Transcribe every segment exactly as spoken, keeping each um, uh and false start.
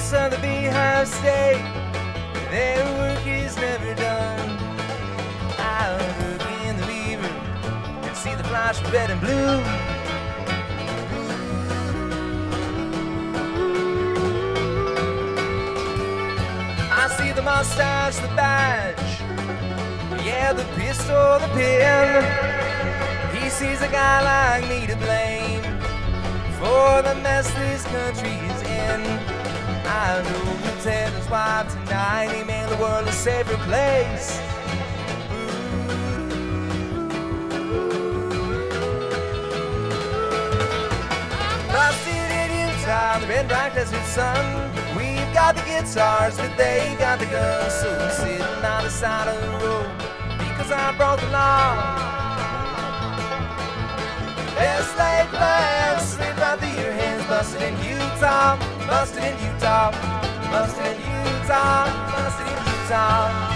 boss of the Beehive State. Their work is never done. I look in the mirror and see the flash of red and blue. I see the mustache, the badge, yeah, the pistol, the pin. He sees a guy like me to blame for the mess this country is in. I know Lieutenant's wife tonight, he made the world a safer place. Busted in Utah, the red rock desert sun. We've got the guitars, but they got the guns. So I'm sitting on the side of the road because I broke the law. Best laid plans slid right through your hands. Busted in Utah, busted in Utah, busted in Utah, busted in Utah.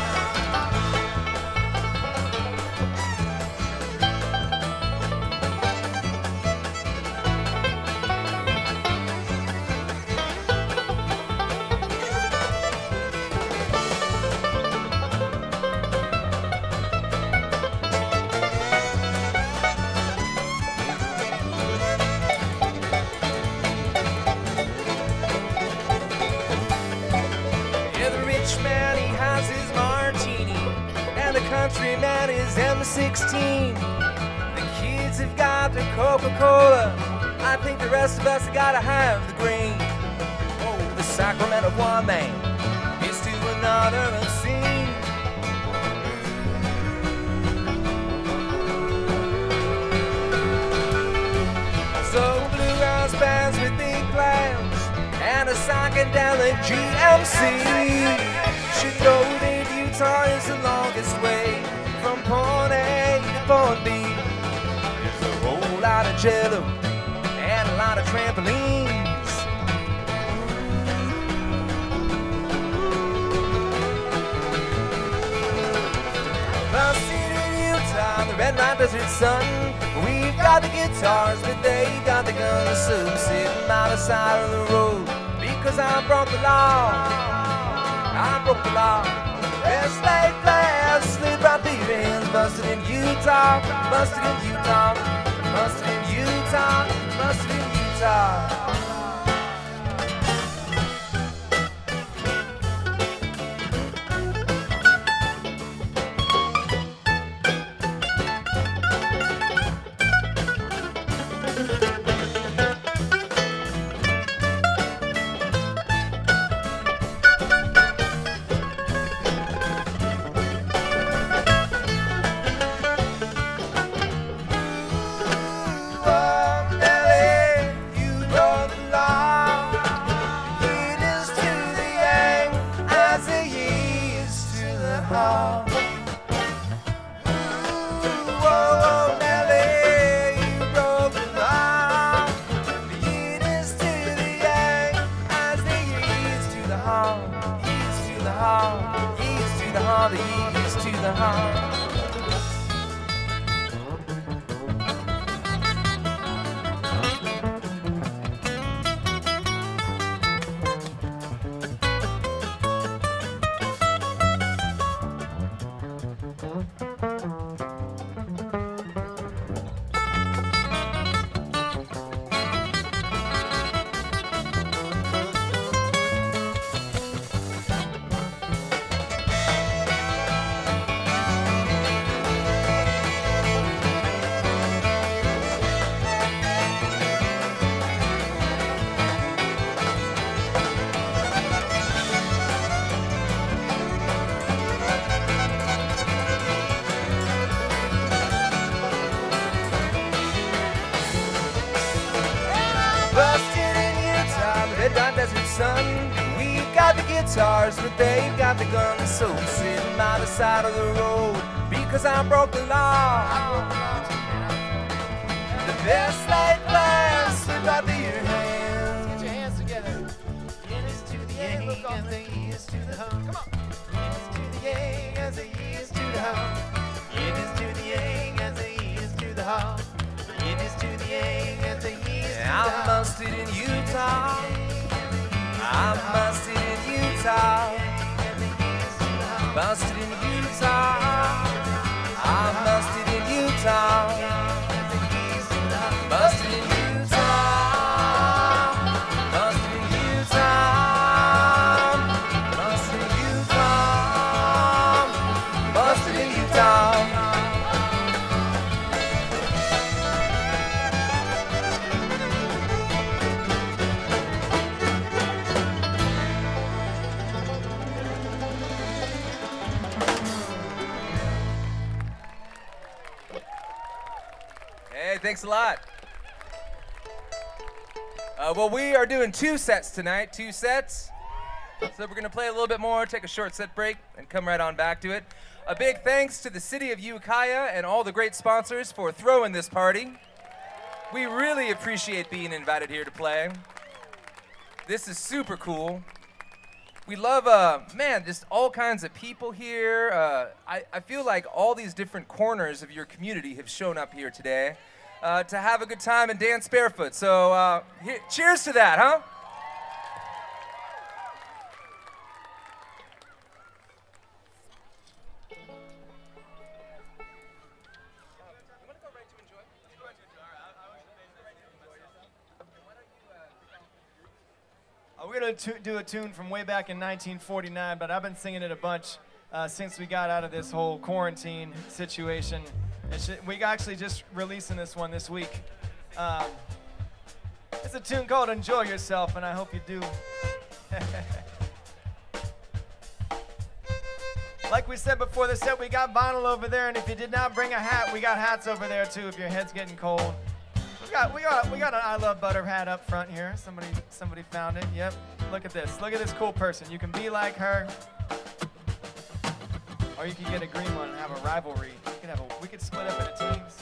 Man, he has his martini, and the countryman is M sixteen. The kids have got their Coca-Cola. I think the rest of us have gotta have the green. Oh, the sacrament of one man is to another obscene. So bluegrass bands with big plans and a psychedelic G M C should know that Utah is the longest way from point A to point B. There's a whole lot of jello and a lot of trampolines. Busted in Utah, the red light desert sun. We've got the guitars, but they got the guns. So I'm sitting by the side of the road because I broke the law. I broke the law. Best laid plans slid right through your hands. Busted in Utah, busted in Utah, busted in Utah, busted in Utah. The east to the heart. Busted in Utah, the red dot desert sun. We've got the guitars, but they've got the guns. So I'm sitting by the side of the road because I broke the law. The best laid plans slip out through your hands. Get your hands together. Yin is to the yang, look on the E is to the hum. Come on. Yin is to the yang as the E is to the hum. Yin is to the yang as the E is to the hum. Yin is to the yang as the E is to the hum. I'm busted in Utah. I'm busted thanks a lot. Uh, well, we are doing two sets tonight, two sets. So we're going to play a little bit more, take a short set break, and come right on back to it. A big thanks to the city of Ukiah and all the great sponsors for throwing this party. We really appreciate being invited here to play. This is super cool. We love, uh, man, just all kinds of people here. Uh, I, I feel like all these different corners of your community have shown up here today uh, to have a good time and dance barefoot. So uh, here, cheers to that, huh? We're going to do a tune from way back in nineteen forty-nine, but I've been singing it a bunch uh, since we got out of this whole quarantine situation. It's, we actually just releasing this one this week. Um, it's a tune called Enjoy Yourself, and I hope you do. Like we said before the set, we got vinyl over there, and if you did not bring a hat, we got hats over there too if your head's getting cold. We got, we got, we got an I Love Butter hat up front here. Somebody, somebody found it. Yep. Look at this. Look at this cool person. You can be like her, or you can get a green one and have a rivalry. We could have a, we could split up into teams.